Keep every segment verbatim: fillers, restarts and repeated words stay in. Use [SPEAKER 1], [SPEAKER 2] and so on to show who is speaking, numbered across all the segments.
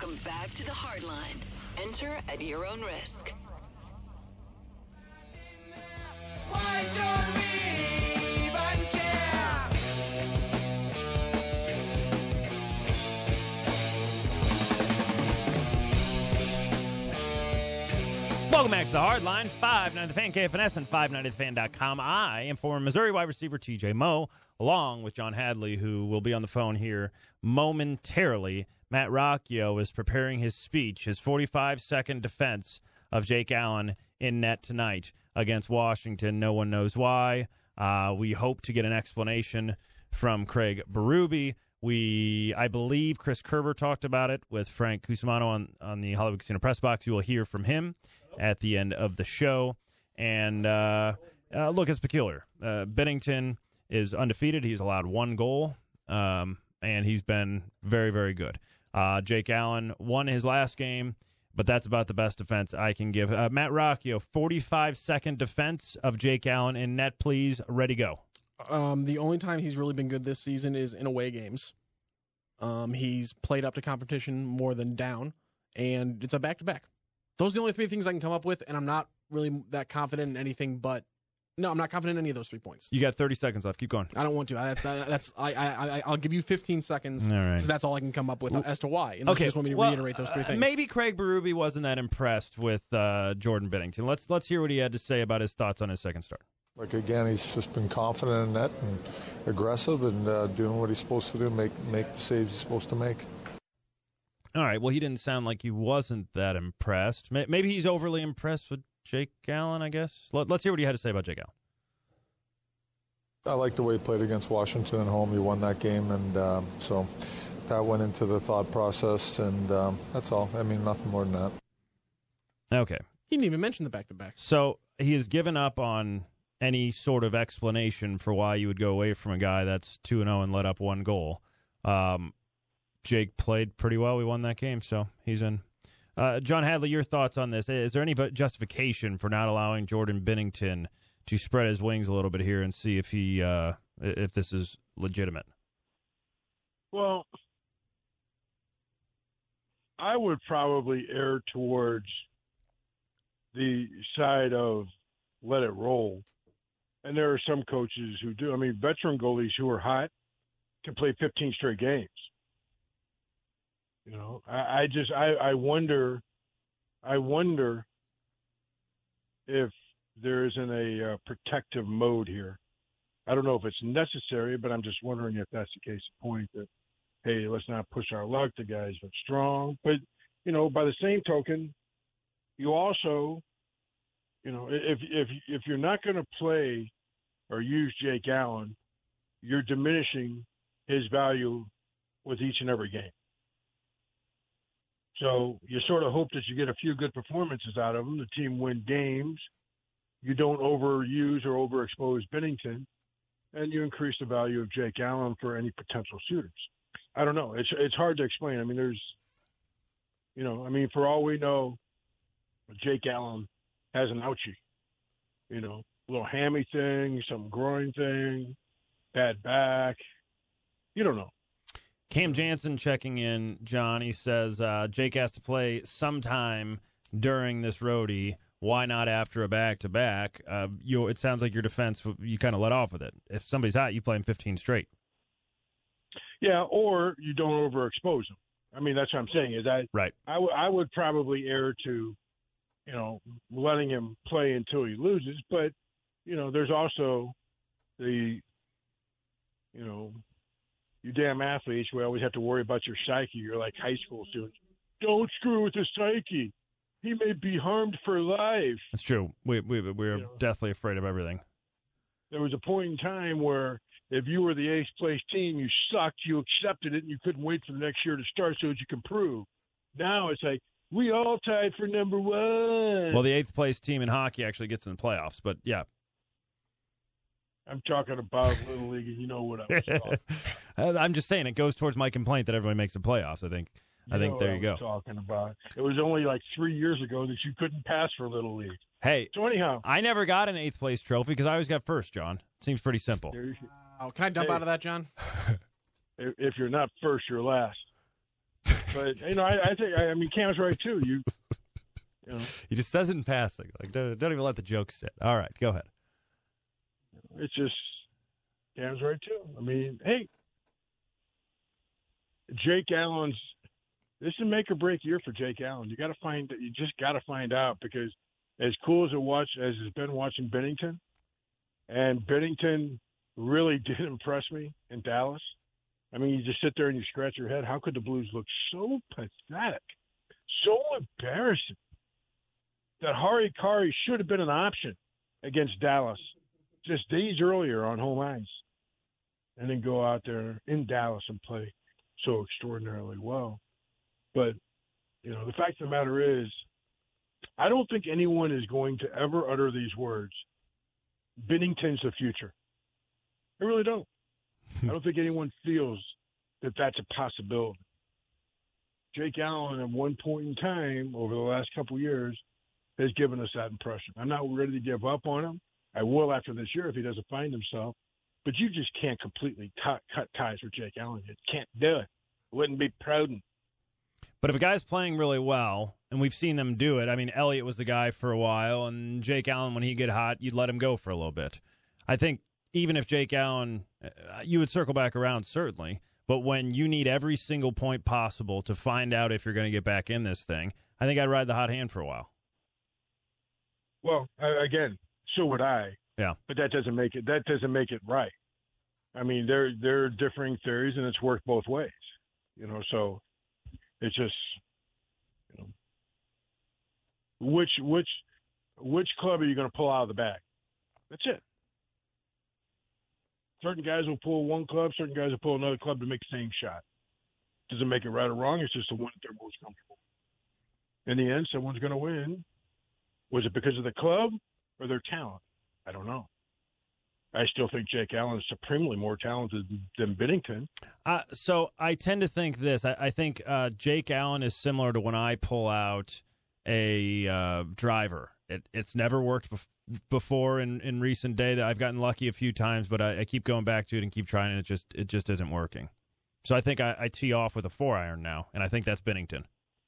[SPEAKER 1] Welcome back to the Hardline. Enter at your own risk.
[SPEAKER 2] Why should we even care?
[SPEAKER 3] Welcome back to the Hardline. five ninety The Fan, K F N S, and five ninety the fan dot com. I am former Missouri wide receiver T J Moe, along with John Hadley, who will be on the phone here momentarily. Matt Rocchio is preparing his speech, his forty-five second defense of Jake Allen in net tonight against Washington. No one knows why. Uh, we hope to get an explanation from Craig Berube. We, I believe Chris Kerber talked about it with Frank Cusimano on, on the Hollywood Casino Press Box. You will hear from him at the end of the show. And uh, uh, look, it's peculiar. Uh, Binnington is undefeated. He's allowed one goal, um, and he's been very, very good. Uh, Jake Allen won his last game, but that's about the best defense I can give. Uh, Matt Rocchio, forty-five second defense of Jake Allen in net, please. Ready, go.
[SPEAKER 4] Um, the only time he's really been good this season is in away games. Um, he's played up to competition more than down, and it's a back-to-back. Those are the only three things I can come up with, and I'm not really that confident in anything but – no, I'm not confident in any of those three points.
[SPEAKER 3] You got thirty seconds left. Keep going.
[SPEAKER 4] I don't want to. I, that's, that's I, I, I'll give you fifteen seconds
[SPEAKER 3] because
[SPEAKER 4] right. that's all I can come up with as to why. And
[SPEAKER 3] okay,
[SPEAKER 4] you just want me to
[SPEAKER 3] well,
[SPEAKER 4] reiterate those three things.
[SPEAKER 3] Uh, maybe Craig Berube wasn't that impressed with uh, Jordan Binnington. Let's let's hear what he had to say about his thoughts on his second start.
[SPEAKER 5] Like, again, he's just been confident in net and aggressive and uh, doing what he's supposed to do, make make the saves he's supposed to make.
[SPEAKER 3] All right, well, he didn't sound like he wasn't that impressed. Maybe he's overly impressed with Jake Allen, I guess. Let's hear what he had to say about Jake Allen.
[SPEAKER 5] I like the way he played against Washington at home. He won that game, and um, so that went into the thought process, and um, that's all. I mean, nothing more than that.
[SPEAKER 3] Okay.
[SPEAKER 4] He didn't even mention the back-to-back.
[SPEAKER 3] So he has given up on any sort of explanation for why you would go away from a guy that's two and oh and let up one goal. Um, Jake played pretty well. We won that game, so he's in. Uh, John Hadley, your thoughts on this? Is there any justification for not allowing Jordan Binnington to spread his wings a little bit here and see if he uh, if this is legitimate?
[SPEAKER 6] Well, I would probably err towards the side of let it roll. And there are some coaches who do. I mean, veteran goalies who are hot can play fifteen straight games. You know, I, I just I, I wonder, I wonder if there isn't a uh, protective mode here. I don't know if it's necessary, but I'm just wondering if that's the case in point that, hey, let's not push our luck. The guy's been strong. But, you know, by the same token, you also, you know, if if if you're not going to play or use Jake Allen, you're diminishing his value with each and every game. So you sort of hope that you get a few good performances out of him. The team win games. You don't overuse or overexpose Binnington, and you increase the value of Jake Allen for any potential suitors. I don't know. It's it's hard to explain. I mean, there's, you know, I mean, for all we know, Jake Allen has an ouchie, you know, a little hammy thing, some groin thing, bad back. You don't know.
[SPEAKER 3] Cam Jansen checking in, John. He says uh, Jake has to play sometime during this roadie. Why not after a back-to-back? Uh, you, it sounds like your defense, you kind of let off with it. If somebody's hot, you play him fifteen straight.
[SPEAKER 6] Yeah, or you don't overexpose him. I mean, that's what I'm saying. Is I,
[SPEAKER 3] right.
[SPEAKER 6] I, w- I would probably err to, you know, letting him play until he loses. But, you know, there's also the, you know, you damn athletes, we always have to worry about your psyche. You're like high school students. Don't screw with the psyche. He may be harmed for life.
[SPEAKER 3] That's true. We, we, we're you know, deathly afraid of everything.
[SPEAKER 6] There was a point in time where if you were the eighth place team, you sucked, you accepted it, and you couldn't wait for the next year to start so that you can prove. Now it's like, we all tied for number one.
[SPEAKER 3] Well, the eighth place team in hockey actually gets in the playoffs, but yeah.
[SPEAKER 6] I'm talking about Little League, and you know what I'm talking about.
[SPEAKER 3] I'm just saying it goes towards my complaint that everybody makes the playoffs, I think.
[SPEAKER 6] You
[SPEAKER 3] I think there you go.
[SPEAKER 6] Talking about it was only like three years ago that you couldn't pass for Little League.
[SPEAKER 3] Hey,
[SPEAKER 6] so anyhow,
[SPEAKER 3] I never got an eighth place trophy because I always got first. John, seems pretty simple.
[SPEAKER 4] Oh, can I dump
[SPEAKER 6] hey,
[SPEAKER 4] out of that, John?
[SPEAKER 6] If you're not first, you're last. But you know, I, I think I mean Cam's right too. You, you know,
[SPEAKER 3] He just says it in passing. Like, don't, don't even let the joke sit. All right, go ahead.
[SPEAKER 6] it's just Cam's right too. I mean, hey, Jake Allen's. This is a make or break year for Jake Allen. You got to find. You just got to find out because as cool as it watch as it's been watching Bennington, and Bennington really did impress me in Dallas. I mean, you just sit there and you scratch your head. How could the Blues look so pathetic, so embarrassing that Hari Kari should have been an option against Dallas just days earlier on home ice, and then go out there in Dallas and play so extraordinarily well. But, you know, the fact of the matter is, I don't think anyone is going to ever utter these words, Bennington's the future. I really don't. I don't think anyone feels that that's a possibility. Jake Allen, at one point in time over the last couple of years, has given us that impression. I'm not ready to give up on him. I will after this year if he doesn't find himself. But you just can't completely t- cut ties with Jake Allen. You can't do it. It wouldn't be prudent.
[SPEAKER 3] But if a guy's playing really well, and we've seen them do it, I mean, Elliott was the guy for a while, and Jake Allen, when he get hot, you'd let him go for a little bit. I think even if Jake Allen, uh, you would circle back around, certainly, but when you need every single point possible to find out if you're going to get back in this thing, I think I'd ride the hot hand for a while.
[SPEAKER 6] Well, uh, again, so would I.
[SPEAKER 3] Yeah.
[SPEAKER 6] But that doesn't make it that doesn't make it right. I mean, there there are differing theories, and it's worked both ways. You know, so it's just, you know, which which which club are you going to pull out of the bag? That's it. Certain guys will pull one club, certain guys will pull another club to make the same shot. Doesn't make it right or wrong. It's just the one that they're most comfortable. In the end, someone's going to win. Was it because of the club or their talent? I don't know. I still think Jake Allen is supremely more talented than Binnington.
[SPEAKER 3] Uh, so I tend to think this. I, I think uh, Jake Allen is similar to when I pull out a uh, driver. It, it's never worked bef- before in, in recent day. That I've gotten lucky a few times, but I, I keep going back to it and keep trying, and it just it just isn't working. So I think I, I tee off with a four iron now, and I think that's Binnington.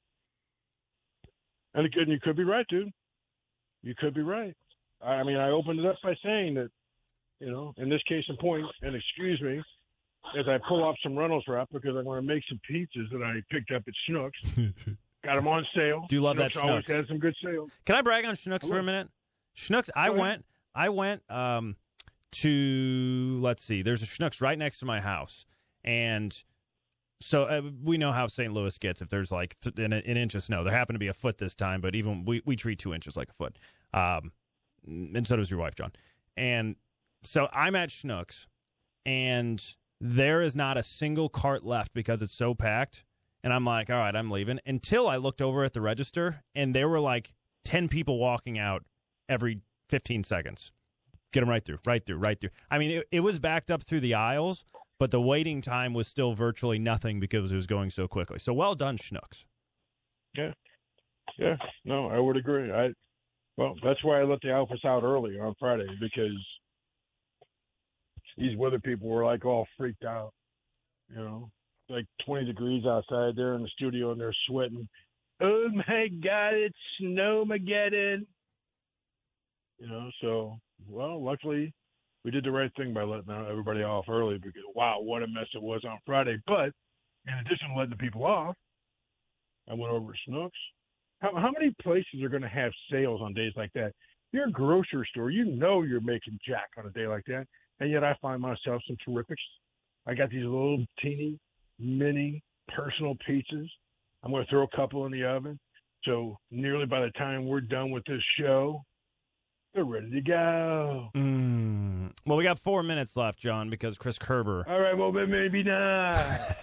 [SPEAKER 6] And again, you could be right, dude. You could be right. I mean, I opened it up by saying that, you know, in this case in point, and excuse me, as I pull off some Reynolds wrap because I want to make some pizzas that I picked up at Schnucks. Got them on sale.
[SPEAKER 3] Do you love that
[SPEAKER 6] Schnucks always
[SPEAKER 3] Schnucks?
[SPEAKER 6] has some good sales.
[SPEAKER 3] Can I brag on Schnucks for a minute? Schnucks, I
[SPEAKER 6] Go ahead.
[SPEAKER 3] went, I went um, to, let's see, there's a Schnucks right next to my house. And so uh, we know how Saint Louis gets if there's like th- an, an inch of snow. There happened to be a foot this time, but even we, we treat two inches like a foot. Um, and so does your wife, John. And so I'm at Schnucks, and there is not a single cart left because it's so packed. And I'm like, all right, I'm leaving. Until I looked over at the register, and there were like ten people walking out every fifteen seconds. Get them right through, right through, right through. I mean, it, it was backed up through the aisles, but the waiting time was still virtually nothing because it was going so quickly. So well done, Schnucks.
[SPEAKER 6] Yeah. Yeah. No, I would agree. I Well, that's why I let the Alphas out early on Friday, because these weather people were like all freaked out. You know, like twenty degrees outside there in the studio, and they're sweating. Oh my God, it's Snowmageddon. You know, so, well, luckily we did the right thing by letting everybody off early because, wow, what a mess it was on Friday. But in addition to letting the people off, I went over to Schnucks. How, how many places are going to have sales on days like that? You're a grocery store. You know you're making jack on a day like that. And yet I find myself some terrifics. I got these little teeny, mini personal pizzas. I'm going to throw a couple in the oven. So nearly by the time we're done with this show, they're ready to go.
[SPEAKER 3] Mm. Well, we got four minutes left, John, because Chris Kerber.
[SPEAKER 6] All right, well, then maybe not.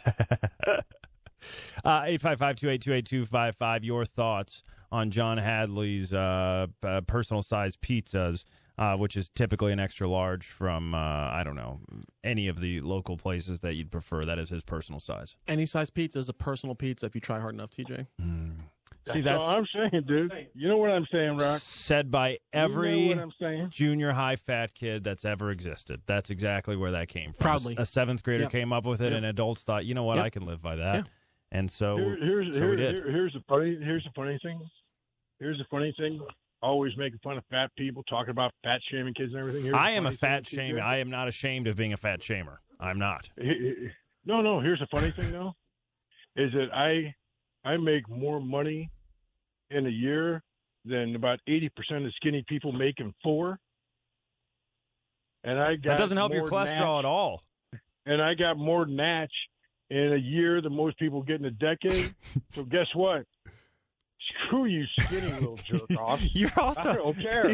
[SPEAKER 3] uh, eight five five, two eight two, eight two five five. Your thoughts on John Hadley's uh, uh, personal-sized pizzas, uh, which is typically an extra large from, uh, I don't know, any of the local places that you'd prefer. That is his personal size.
[SPEAKER 4] Any size pizza is a personal pizza if you try hard enough, T J.
[SPEAKER 3] Mm.
[SPEAKER 6] That's
[SPEAKER 3] See, that's
[SPEAKER 6] all I'm saying, dude. You know what I'm saying, Rock?
[SPEAKER 3] said by every
[SPEAKER 6] You know what I'm saying?
[SPEAKER 3] junior high fat kid that's ever existed. That's exactly where that came from.
[SPEAKER 4] Proudly.
[SPEAKER 3] A seventh grader
[SPEAKER 4] Yep.
[SPEAKER 3] came up with it,
[SPEAKER 4] Yep.
[SPEAKER 3] and adults thought, you know what,
[SPEAKER 4] Yep.
[SPEAKER 3] I can live by that.
[SPEAKER 4] Yeah.
[SPEAKER 3] And so,
[SPEAKER 6] Here, here's
[SPEAKER 3] so
[SPEAKER 6] here,
[SPEAKER 3] we did.
[SPEAKER 6] here- here's the funny here's the funny thing. Here's the funny thing. Always making fun of fat people, talking about fat shaming kids and everything. Here's
[SPEAKER 3] I
[SPEAKER 6] the
[SPEAKER 3] am a
[SPEAKER 6] funny
[SPEAKER 3] fat
[SPEAKER 6] thing,
[SPEAKER 3] shamer.
[SPEAKER 6] T J.
[SPEAKER 3] I am not ashamed of being a fat shamer. I'm not.
[SPEAKER 6] No, no. Here's the funny thing, though, is that I I make more money in a year than about eighty percent of skinny people make in four. And I got
[SPEAKER 3] That doesn't help your
[SPEAKER 6] more
[SPEAKER 3] cholesterol
[SPEAKER 6] natch,
[SPEAKER 3] at all.
[SPEAKER 6] And I got more natch in a year than most people get in a decade. So guess what? Screw you, skinny little jerk off.
[SPEAKER 3] You're
[SPEAKER 6] I
[SPEAKER 3] also
[SPEAKER 6] don't care.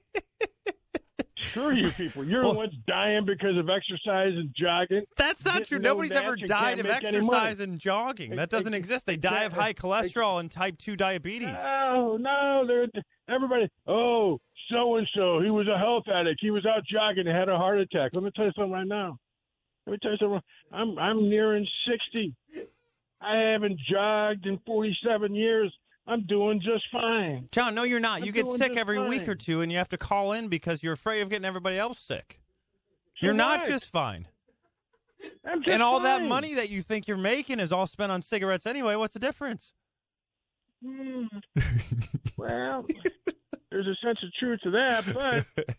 [SPEAKER 6] Screw you people. You're
[SPEAKER 3] Well-
[SPEAKER 6] the ones dying because of exercise and jogging.
[SPEAKER 3] That's not
[SPEAKER 6] Getting
[SPEAKER 3] true.
[SPEAKER 6] no
[SPEAKER 3] Nobody's
[SPEAKER 6] natch
[SPEAKER 3] ever
[SPEAKER 6] and
[SPEAKER 3] died
[SPEAKER 6] can't
[SPEAKER 3] of
[SPEAKER 6] make any money.
[SPEAKER 3] exercise and jogging. That doesn't exist. They die of high cholesterol and type two diabetes.
[SPEAKER 6] No, no, they're everybody. Oh, so and so, he was a health addict. He was out jogging and had a heart attack. Let me tell you something right now. Let me tell you something. I'm I'm nearing sixty. I haven't jogged in forty-seven years. I'm doing just fine.
[SPEAKER 3] John, no, you're not.
[SPEAKER 6] I'm
[SPEAKER 3] You get
[SPEAKER 6] doing
[SPEAKER 3] sick
[SPEAKER 6] just
[SPEAKER 3] every week
[SPEAKER 6] fine.
[SPEAKER 3] or two, and you have to call in because you're afraid of getting everybody else sick.
[SPEAKER 6] So
[SPEAKER 3] You're not
[SPEAKER 6] what?
[SPEAKER 3] just fine.
[SPEAKER 6] I'm just
[SPEAKER 3] And all that
[SPEAKER 6] fine.
[SPEAKER 3] money that you think you're making is all spent on cigarettes anyway. What's the difference?
[SPEAKER 6] Hmm. Well, there's a sense of truth to that, but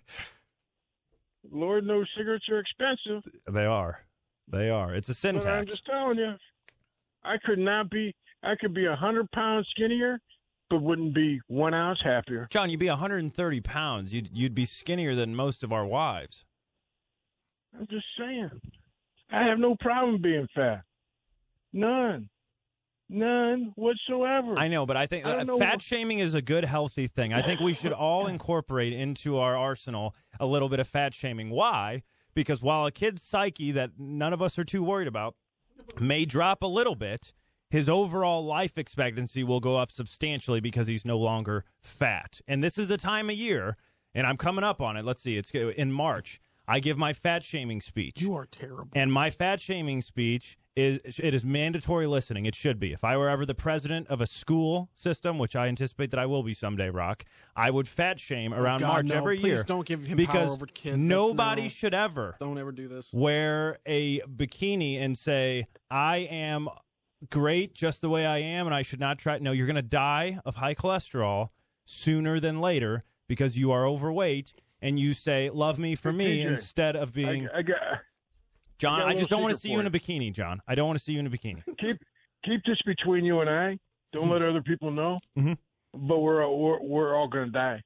[SPEAKER 6] Lord knows cigarettes are expensive.
[SPEAKER 3] They are. They are. It's a sin
[SPEAKER 6] But I'm
[SPEAKER 3] tax.
[SPEAKER 6] just telling you, I could not be. I could be a hundred pounds skinnier, but wouldn't be one ounce happier.
[SPEAKER 3] John, you'd be one hundred thirty pounds. You'd you'd be skinnier than most of our wives.
[SPEAKER 6] I'm just saying. I have no problem being fat. None. None whatsoever.
[SPEAKER 3] I know, but I think
[SPEAKER 6] I don't
[SPEAKER 3] uh,
[SPEAKER 6] know
[SPEAKER 3] fat
[SPEAKER 6] what-
[SPEAKER 3] shaming is a good, healthy thing. I think we should all incorporate into our arsenal a little bit of fat shaming. Why? Because while a kid's psyche that none of us are too worried about may drop a little bit, his overall life expectancy will go up substantially because he's no longer fat. And this is the time of year, and I'm coming up on it. Let's see, it's in March. I give my fat shaming speech.
[SPEAKER 4] You are terrible.
[SPEAKER 3] And my fat shaming speech is it is mandatory listening. It should be. If I were ever the president of a school system, which I anticipate that I will be someday, Rock, I would fat shame around
[SPEAKER 4] God,
[SPEAKER 3] March
[SPEAKER 4] no.
[SPEAKER 3] every
[SPEAKER 4] Please
[SPEAKER 3] year.
[SPEAKER 4] don't give him
[SPEAKER 3] because
[SPEAKER 4] power over kids. That's
[SPEAKER 3] nobody
[SPEAKER 4] no-
[SPEAKER 3] should ever
[SPEAKER 4] Don't ever do this.
[SPEAKER 3] wear a bikini and say, I am great just the way I am, and I should not try. No, you're going to die of high cholesterol sooner than later because you are overweight, and you say, love me for
[SPEAKER 6] Hey,
[SPEAKER 3] me,
[SPEAKER 6] T J,
[SPEAKER 3] instead of being...
[SPEAKER 6] I, I got,
[SPEAKER 3] John,
[SPEAKER 6] I got a
[SPEAKER 3] I just
[SPEAKER 6] little
[SPEAKER 3] don't want to
[SPEAKER 6] secret
[SPEAKER 3] see you in
[SPEAKER 6] for
[SPEAKER 3] a bikini, John. I don't want to see you in a bikini.
[SPEAKER 6] keep keep this between you and I. Don't let other people know.
[SPEAKER 3] Mhm.
[SPEAKER 6] But we're we're, we're all going to die.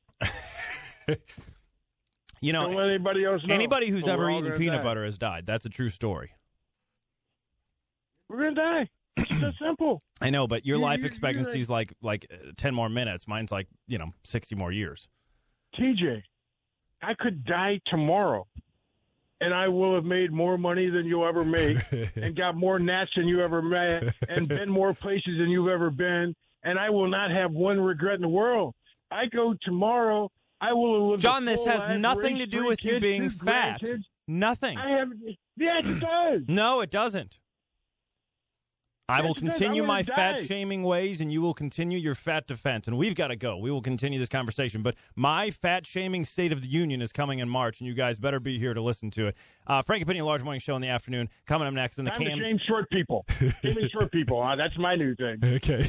[SPEAKER 3] You know,
[SPEAKER 6] Don't let anybody else know.
[SPEAKER 3] anybody who's
[SPEAKER 6] But
[SPEAKER 3] ever
[SPEAKER 6] we're all
[SPEAKER 3] eaten
[SPEAKER 6] gonna
[SPEAKER 3] peanut
[SPEAKER 6] die.
[SPEAKER 3] butter has died. That's a true story.
[SPEAKER 6] We're going to die. It's just that simple.
[SPEAKER 3] I know, but your
[SPEAKER 6] You-
[SPEAKER 3] life
[SPEAKER 6] you-
[SPEAKER 3] expectancy
[SPEAKER 6] you're
[SPEAKER 3] is like like uh, ten more minutes. Mine's like, you know, sixty more years.
[SPEAKER 6] T J, I could die tomorrow, and I will have made more money than you'll ever make, and got more nats than you ever met, and been more places than you've ever been, and I will not have one regret in the world. I go tomorrow, I will have lived
[SPEAKER 3] John,
[SPEAKER 6] a
[SPEAKER 3] this
[SPEAKER 6] full
[SPEAKER 3] has
[SPEAKER 6] life,
[SPEAKER 3] nothing
[SPEAKER 6] raised
[SPEAKER 3] to do
[SPEAKER 6] three
[SPEAKER 3] with you
[SPEAKER 6] kids,
[SPEAKER 3] being
[SPEAKER 6] two
[SPEAKER 3] fat.
[SPEAKER 6] grandkids.
[SPEAKER 3] Nothing.
[SPEAKER 6] I have. Yes, it does.
[SPEAKER 3] No, it doesn't. I
[SPEAKER 6] Yes,
[SPEAKER 3] will
[SPEAKER 6] it does.
[SPEAKER 3] continue
[SPEAKER 6] I'm
[SPEAKER 3] my
[SPEAKER 6] gonna
[SPEAKER 3] fat
[SPEAKER 6] die.
[SPEAKER 3] shaming ways, and you will continue your fat defense. And we've got to go. We will continue this conversation. But my fat shaming State of the Union is coming in March, and you guys better be here to listen to it. Uh, Frank Opinion, Large Morning Show in the afternoon. Coming up next in the
[SPEAKER 6] I'm
[SPEAKER 3] Cam.
[SPEAKER 6] to shame short people. Shaming short people. Uh, that's my new thing.
[SPEAKER 3] Okay.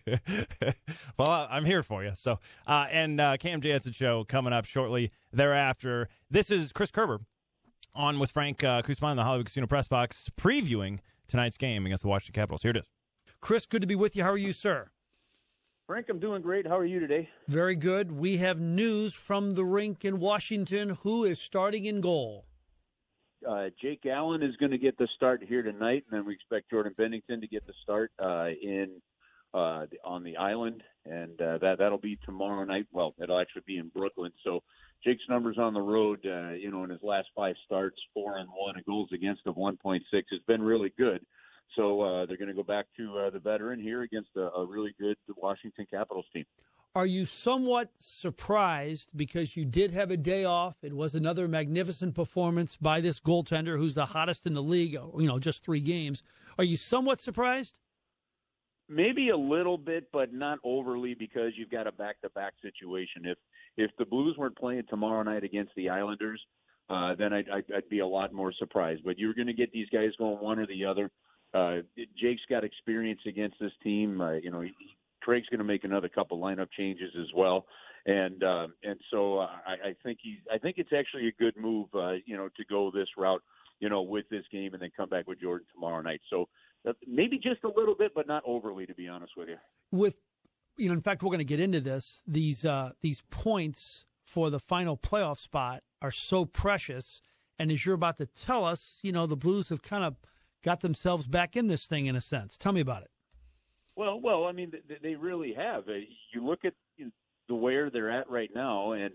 [SPEAKER 3] Well, I- I'm here for you. So, uh, and uh, Cam Jansen Show coming up shortly thereafter. This is Chris Kerber on with Frank uh, Kusman in the Hollywood Casino Press Box, previewing tonight's game against the Washington Capitals. Here it is.
[SPEAKER 7] Chris, good to be with you. How are you, sir?
[SPEAKER 8] Frank, I'm doing great. How are you today?
[SPEAKER 7] Very good. We have news from the rink in Washington. Who is starting in goal?
[SPEAKER 8] Uh, Jake Allen is going to get the start here tonight, and then we expect Jordan Bennington to get the start uh, in uh, the, on the island, and uh, that that'll be tomorrow night. Well, it'll actually be in Brooklyn. So Jake's numbers on the road, uh, you know, in his last five starts, four and one, a goals against of one point six, has been really good. So uh, they're going to go back to uh, the veteran here against a, a really good Washington Capitals team.
[SPEAKER 7] Are you somewhat surprised because you did have a day off? It was another magnificent performance by this goaltender who's the hottest in the league, you know, just three games. Are you somewhat surprised?
[SPEAKER 8] Maybe a little bit, but not overly, because you've got a back-to-back situation. If if the Blues weren't playing tomorrow night against the Islanders, uh, then I'd, I'd, I'd be a lot more surprised. But you're going to get these guys going one or the other. uh, Jake's got experience against this team. Uh, you know, he, Craig's going to make another couple lineup changes as well. And uh, and so uh, I, I think he's. I think it's actually a good move, uh, you know, to go this route, you know, with this game and then come back with Jordan tomorrow night. So uh, maybe just a little bit, but not overly, to be honest with you.
[SPEAKER 7] With, you know, in fact, we're going to get into this. These uh, these points for the final playoff spot are so precious. And as you're about to tell us, you know, the Blues have kind of got themselves back in this thing in a sense. Tell me about it.
[SPEAKER 8] Well, well, I mean, they really have. You look at the where they're at right now, and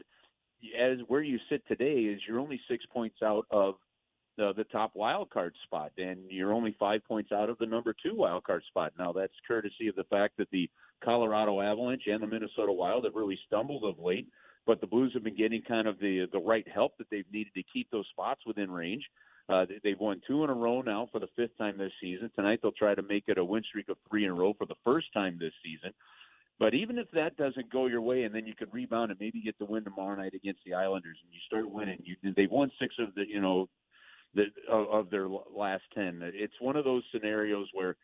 [SPEAKER 8] as where you sit today is you're only six points out of the, the top wild card spot, and you're only five points out of the number two wild card spot. Now, that's courtesy of the fact that the Colorado Avalanche and the Minnesota Wild have really stumbled of late, but the Blues have been getting kind of the the right help that they've needed to keep those spots within range. Uh, they've won two in a row now for the fifth time this season. Tonight they'll try to make it a win streak of three in a row for the first time this season. But even if that doesn't go your way, and then you could rebound and maybe get the win tomorrow night against the Islanders, and you start winning, you, they've won six of the you know the of, of their last ten. It's one of those scenarios where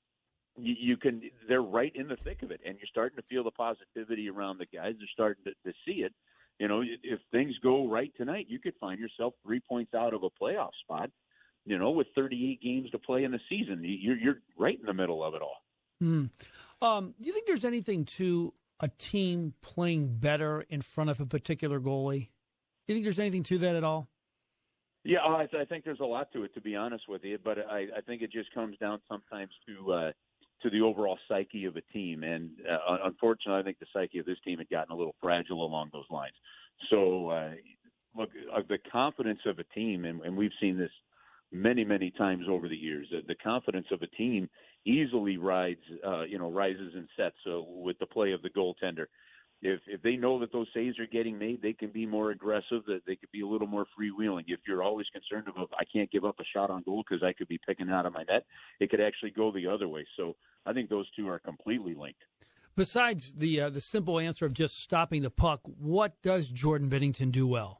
[SPEAKER 8] you, you can they're right in the thick of it, and you're starting to feel the positivity around the guys. They're starting to, to see it. You know, if things go right tonight, you could find yourself three points out of a playoff spot. You know, with thirty-eight games to play in the season, you're you're right in the middle of it all.
[SPEAKER 7] Hmm. Um, do you think there's anything to a team playing better in front of a particular goalie? Do you think there's anything to that at all?
[SPEAKER 8] Yeah, I, th- I think there's a lot to it, to be honest with you. But I, I think it just comes down sometimes to uh, to the overall psyche of a team. And uh, unfortunately, I think the psyche of this team had gotten a little fragile along those lines. So, uh, look, uh, the confidence of a team, and, and we've seen this many, many times over the years, that the confidence of a team easily rides, uh, you know, rises and sets uh, with the play of the goaltender. If if they know that those saves are getting made, they can be more aggressive, that they could be a little more freewheeling. If you're always concerned about, I can't give up a shot on goal because I could be picking out of my net, it could actually go the other way. So I think those two are completely linked.
[SPEAKER 7] Besides the uh, the simple answer of just stopping the puck, what does Jordan Binnington do well?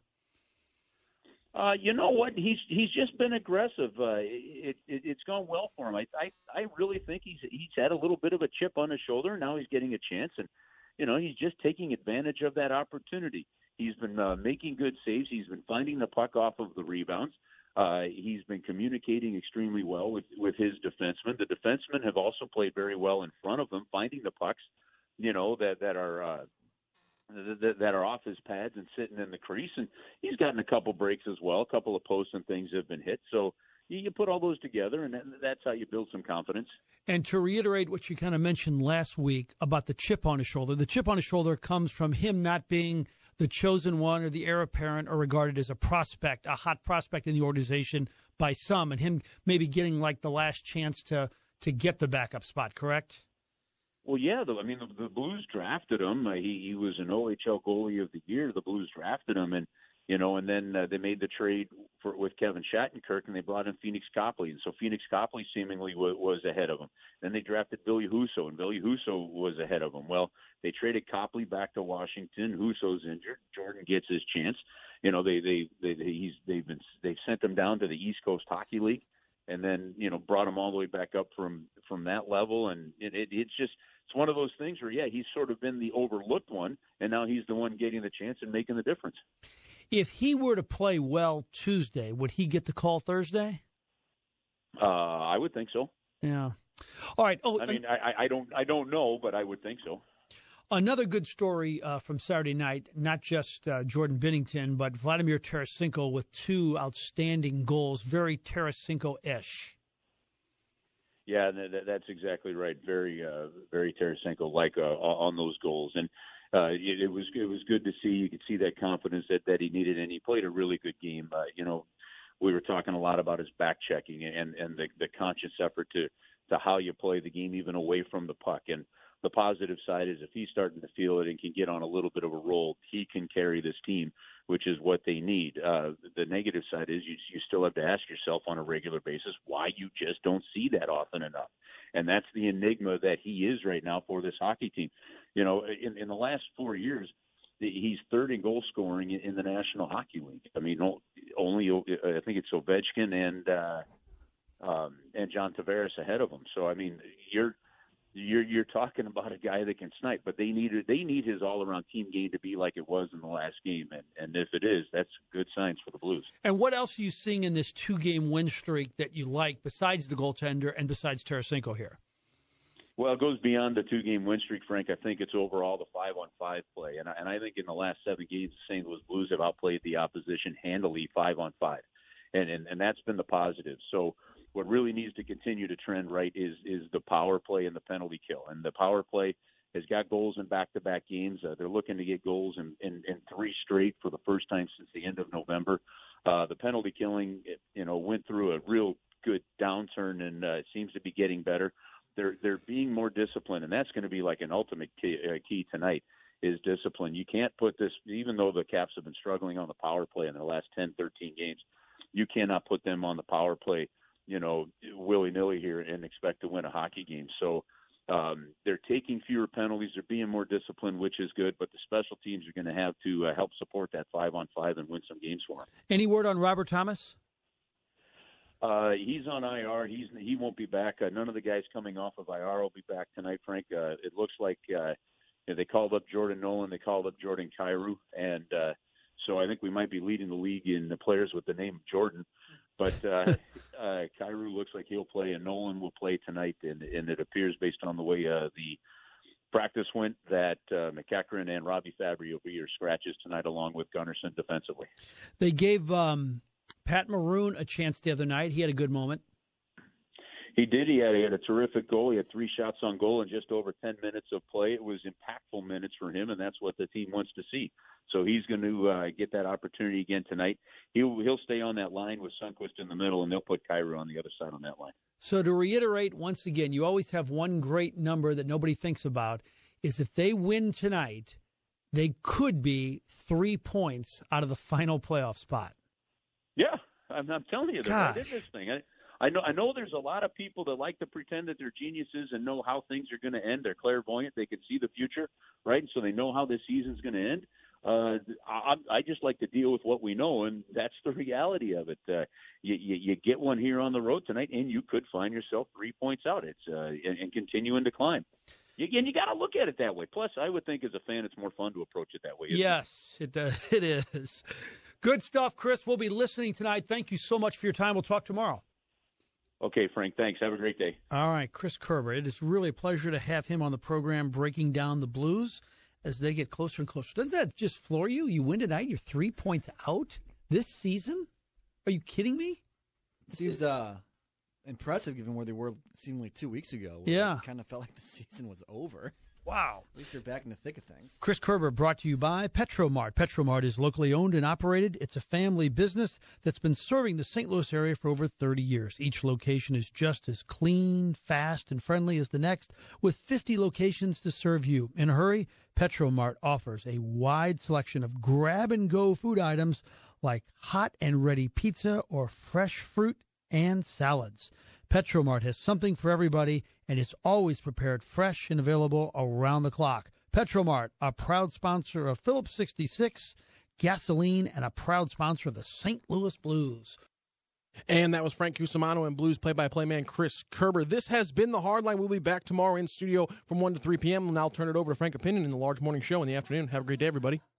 [SPEAKER 8] Uh, you know what? He's he's just been aggressive. Uh, it, it it's gone well for him. I, I I really think he's he's had a little bit of a chip on his shoulder. Now he's getting a chance, and you know he's just taking advantage of that opportunity. He's been uh, making good saves. He's been finding the puck off of the rebounds. Uh, he's been communicating extremely well with with his defensemen. The defensemen have also played very well in front of him, finding the pucks, you know that that are. Uh, that are off his pads and sitting in the crease. And he's gotten a couple breaks as well. A couple of posts and things have been hit. So you put all those together, and that's how you build some confidence.
[SPEAKER 7] And to reiterate what you kind of mentioned last week about the chip on his shoulder, the chip on his shoulder comes from him not being the chosen one or the heir apparent or regarded as a prospect, a hot prospect in the organization by some, and him maybe getting like the last chance to, to get the backup spot, correct?
[SPEAKER 8] Well, yeah, the, I mean, the, the Blues drafted him. Uh, he, he was an O H L goalie of the year. The Blues drafted him, and you know, and then uh, they made the trade for with Kevin Shattenkirk, and they brought in Phoenix Copley, and so Phoenix Copley seemingly w- was ahead of him. Then they drafted Billy Husso, and Billy Husso was ahead of him. Well, they traded Copley back to Washington. Husso's injured. Jordan gets his chance. You know, they they they, they he's they've been they've sent him down to the East Coast Hockey League, and then you know brought him all the way back up from from that level, and it, it, it's just. It's one of those things where, yeah, he's sort of been the overlooked one, and now he's the one getting the chance and making the difference.
[SPEAKER 7] If he were to play well Tuesday, would he get the call Thursday?
[SPEAKER 8] Uh, I would think so.
[SPEAKER 7] Yeah. All right. Oh,
[SPEAKER 8] I mean, I, I don't, I don't know, but I would think so.
[SPEAKER 7] Another good story uh, from Saturday night, not just uh, Jordan Binnington, but Vladimir Tarasenko with two outstanding goals, very Tarasenko-ish.
[SPEAKER 8] Yeah, that's exactly right. Very, uh, very Tarasenko-like uh, on those goals, and uh, it, it was it was good to see. You could see that confidence that, that he needed, and he played a really good game. Uh, you know, we were talking a lot about his back checking and and the, the conscious effort to to how you play the game, even away from the puck. And the positive side is if he's starting to feel it and can get on a little bit of a roll, he can carry this team, which is what they need. Uh, the negative side is you, you still have to ask yourself on a regular basis why you just don't see that often enough. And that's the enigma that he is right now for this hockey team. You know, in, in the last four years, he's third in goal scoring in, in the National Hockey League. I mean, only I think it's Ovechkin and uh, um, and John Tavares ahead of him. So I mean, you're you're you're talking about a guy that can snipe, but they need they need his all around team game to be like it was in the last game, and and if it is, that's good signs for the Blues.
[SPEAKER 7] And what else are you seeing in this two game win streak that you like besides the goaltender and besides Tarasenko here?
[SPEAKER 8] Well, it goes beyond the two-game win streak, Frank. I think it's overall the five-on-five play. And I, and I think in the last seven games, the Saint Louis Blues have outplayed the opposition handily five-on-five. And, and and that's been the positive. So what really needs to continue to trend right is is the power play and the penalty kill. And the power play has got goals in back-to-back games. Uh, they're looking to get goals in, in, in three straight for the first time since the end of November. Uh, the penalty killing, it, you know, went through a real good downturn, and uh, it seems to be getting better. They're they're being more disciplined, and that's going to be like an ultimate key, uh, key tonight is discipline. You can't put this, even though the Caps have been struggling on the power play in their last ten, thirteen games, you cannot put them on the power play, you know, willy-nilly here and expect to win a hockey game. So um, they're taking fewer penalties. They're being more disciplined, which is good, but the special teams are going to have to uh, help support that five-on-five and win some games for them.
[SPEAKER 7] Any word on Robert Thomas?
[SPEAKER 8] Uh, he's on I R. He's he won't be back. Uh, none of the guys coming off of I R will be back tonight, Frank. Uh, it looks like uh, you know, they called up Jordan Nolan. They called up Jordan Kyrou. And uh, so I think we might be leading the league in the players with the name Jordan. But uh, uh, Kyrou looks like he'll play, and Nolan will play tonight. And, and it appears, based on the way uh, the practice went, that uh, McEachran and Robbie Fabry will be your scratches tonight, along with Gunnarsson defensively.
[SPEAKER 7] They gave um, Pat Maroon a chance the other night. He had a good moment.
[SPEAKER 8] He did. He had, he had a terrific goal. He had three shots on goal in just over ten minutes of play. It was impactful minutes for him, and that's what the team wants to see. So he's going to uh, get that opportunity again tonight. He'll he'll stay on that line with Sundqvist in the middle, and they'll put Kyrou on the other side on that line.
[SPEAKER 7] So to reiterate once again, you always have one great number that nobody thinks about, is if they win tonight, they could be three points out of the final playoff spot.
[SPEAKER 8] Yeah, I'm, I'm telling you, they're
[SPEAKER 7] Gosh.
[SPEAKER 8] right in this thing. I, I know I know there's a lot of people that like to pretend that they're geniuses and know how things are going to end. They're clairvoyant. They can see the future, right? So they know how this season's going to end. Uh, I, I just like to deal with what we know, and that's the reality of it. Uh, you, you, you get one here on the road tonight, and you could find yourself three points out. It's uh, and, and continuing to climb. Again, you got to look at it that way. Plus, I would think as a fan, it's more fun to approach it that way.
[SPEAKER 7] Yes, it, uh, it is. Good stuff, Chris. We'll be listening tonight. Thank you so much for your time. We'll talk tomorrow.
[SPEAKER 8] Okay, Frank, thanks. Have a great day.
[SPEAKER 7] All right, Chris Kerber. It is really a pleasure to have him on the program breaking down the Blues as they get closer and closer. Doesn't that just floor you? You win tonight, you're three points out this season? Are you kidding me?
[SPEAKER 9] Seems uh, impressive given where they were seemingly two weeks ago. Where
[SPEAKER 7] Yeah.
[SPEAKER 9] It kind of felt like the season was over.
[SPEAKER 7] Wow.
[SPEAKER 9] At least they're back in the thick of things.
[SPEAKER 7] Chris Kerber brought to you by Petromart. Petromart is locally owned and operated. It's a family business that's been serving the Saint Louis area for over thirty years. Each location is just as clean, fast, and friendly as the next, with fifty locations to serve you. In a hurry, Petromart offers a wide selection of grab-and-go food items like hot and ready pizza or fresh fruit and salads. Petromart has something for everybody, and it's always prepared fresh and available around the clock. Petromart, a proud sponsor of Phillips sixty-six, gasoline, and a proud sponsor of the Saint Louis Blues.
[SPEAKER 4] And that was Frank Cusimano and Blues play-by-play man Chris Kerber. This has been The Hardline. We'll be back tomorrow in studio from one to three p.m. And I'll turn it over to Frank Opinion in the Large Morning Show in the afternoon. Have a great day, everybody.